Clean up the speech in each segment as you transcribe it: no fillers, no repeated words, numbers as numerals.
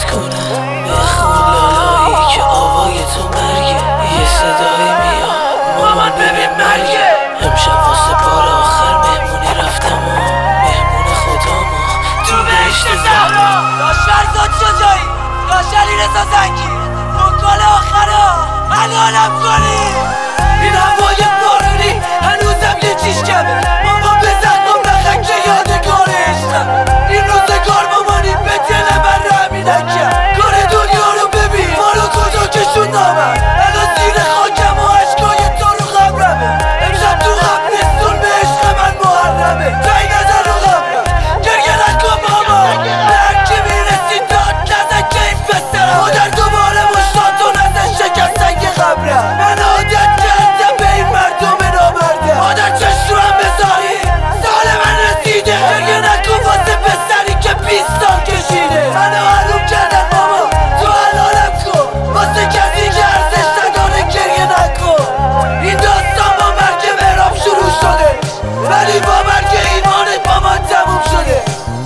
کنم. بخون لالایی که آوای تو مرگه، یه صدایی میاد مامان ببین مرگه. امشب واسه بار آخر مهمونی رفتم و مهمون خدامو تو بهشت زهرا. فرزاد شجاعی، علیرضا زنگی، وکال آخرا الانم کنی. این هوای بارونی هنوزم یه چیش کمه. مامان بزن کن بخن که یادگار عشقم. این روزگار مامانی به دل من رحمی نکرد. کار دنیا رو ببین ما رو کجا کشوندامن. الان زیر خاکم و عشقای تو رو قبرمه. امشب تو قبرستون به عشق من محرمه. جایی نزن رو قبرم گریه نکن مامان. به هرکی میرسی داد نزن که این پسرم مادر دوباره مشتاتو نزن شکستن که قبرم. من عادت کردم به این مردم نامرده. مادر چشم رو هم بذاری سال من رسیده. گریه نکن واسه پسری که 20 سال کشیده. منو حروم کردن ماما تو حلالم کن. واسه کسی که ارزش نداره گریه نکن. این داستان با مرگ مهراب شروع شده، ولی با مرگ ایمانت با من تموم شده.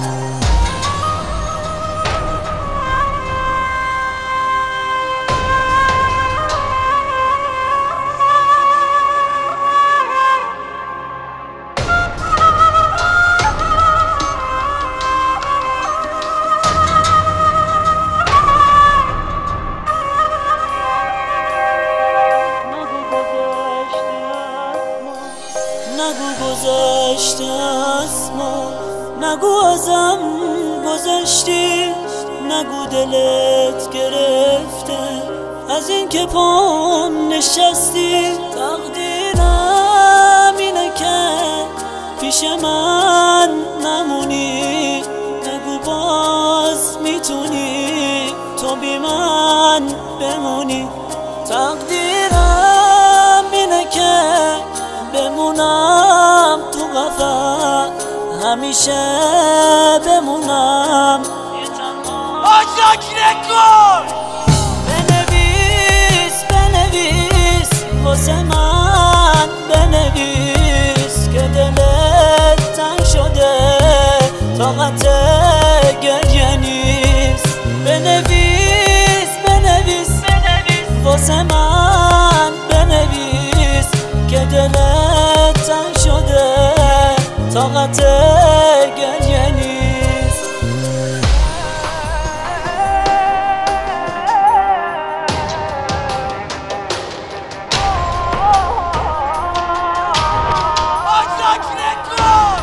نگو گذشته از ما، نگو ازم گذشتی، نگو دلت گرفته از این که پام نشستی. تقدیرم اینه که پیش من نمونی، نگو باز میتونی تو بی من بمونی. تقدیرم اینه که بمونم تو قفس، همیشه بمونم آشاک نکن. بنویس واسه من، بنویس که دلت تنگ شده طاقت گریه نیست. بنویس واسه من، بنویس که دلت تنگ شده طاقت گریه نیست. آشاک نکن.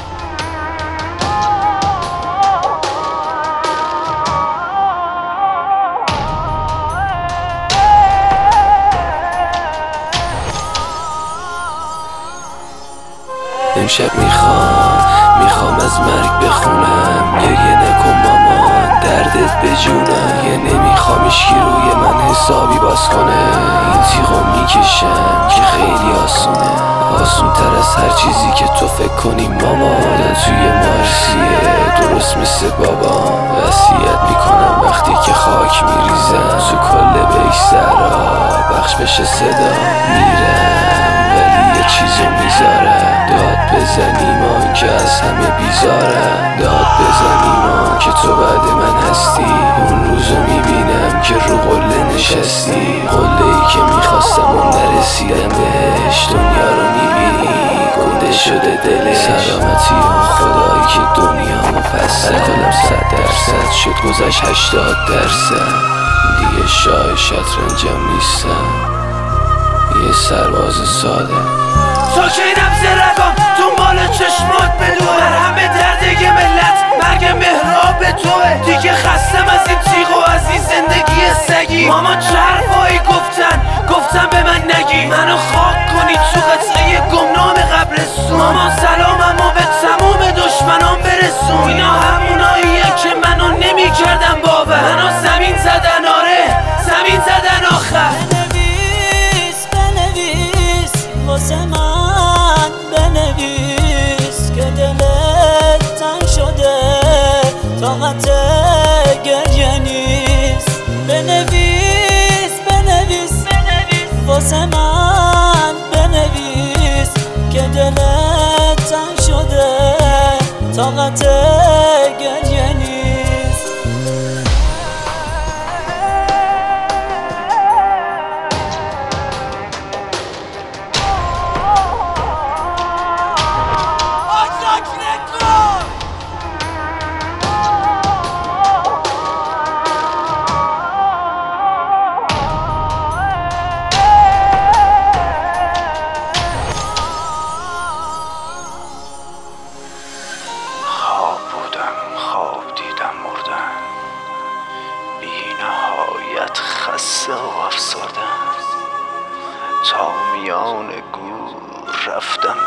امشب میخوام از مرگ بخونم. گریه نکن مامان دردت به جونم. یه نمیخوام اشکی روی من حسابی باز کنه. این تیغو میکشم که خیلی آسونه، آسون تر از هر چیزی که تو فکر کنی مامان. توی مارسیه درست مثل بابا، وصیت میکنم وقتی که خاک میریزم. تو کل بیش زهرا بخش بشه صدا میرم، ولی یه چیزو میذارم. داد بزن ایمان که از همه بیزارم. داد بزن ایمان که تو بعد من هستی. اون روزو میبینم که رو قله نشستی، قله ای که میخواستم و نرسیدم بهش. دنیا رو میبینی گنده شده دلش. سلامتی اون خدایی که دنیامو پس الکلم 100% شد گذشت 80%. دیگه شاه شطرنجم نیستم، یه سرباز ساده. ساکینم زرگم دنبال چشمات بدوه. در همه درده ملت مرگ مهراب توه. دیگه خستم از این تیغ و از این زندگی سگی. مامان چه حرفایی گفتن به من نگی. منو خاک کنی تو قطعه گمنام قبرستون. مامان سلامم و به تموم دشمنان برسون. اینا هموناییه که منو نمی کردم باور. منو زمین زدن، آره زمین زدن آخر. بنویس واسه من، بنویس که دلت تنگ شده طاقت گریه نیست. بنویس واسه من، بنویس که دلت تنگ شده طاقت گریه نیست.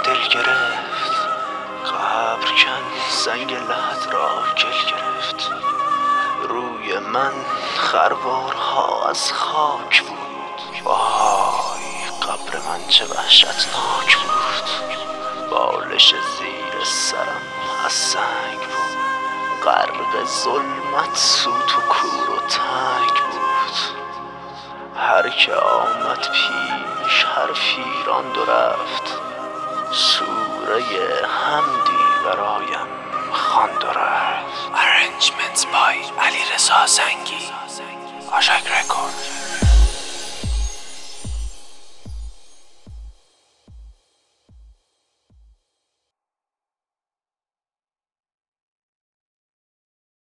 دل گرفت، قبر کن سنگ لحد را گل گرفت. روی من خروارها از خاک بود، وای قبر من چه وحشتناک بود. بالش زیر سرم از سنگ بود، غرق ظلمت سوت و کور و تنگ بود. هر که آمد پیش حرفی راند و رفت، سوره حمدی برایم خواند و رفت. Arrangements by علیرضا زنگی. آشک رکورد.